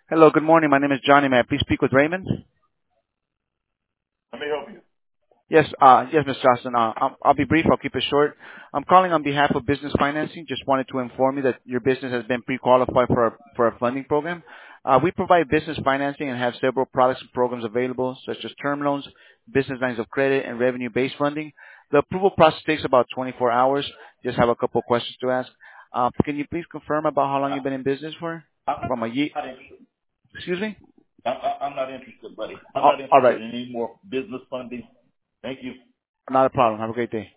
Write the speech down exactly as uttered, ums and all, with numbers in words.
Hello, good morning. My name is Johnny. May I please speak with Raymond? Let me help you. Yes, uh, yes, Mister Johnson. Uh, I'll, I'll be brief. I'll keep it short. I'm calling on behalf of Business Financing. Just wanted to inform you that your business has been pre-qualified for a, for a funding program. Uh, we provide business financing and have several products and programs available, such as term loans, business lines of credit, and revenue-based funding. The approval process takes about twenty-four hours. Just have a couple of questions to ask. Uh, can you please confirm about how long you've been in business for? I'm From a year? not interested. Excuse me? I'm, I'm not interested, buddy. I'm Oh, not all interested right. in any more business funding. Thank you. Not a problem. Have a great day.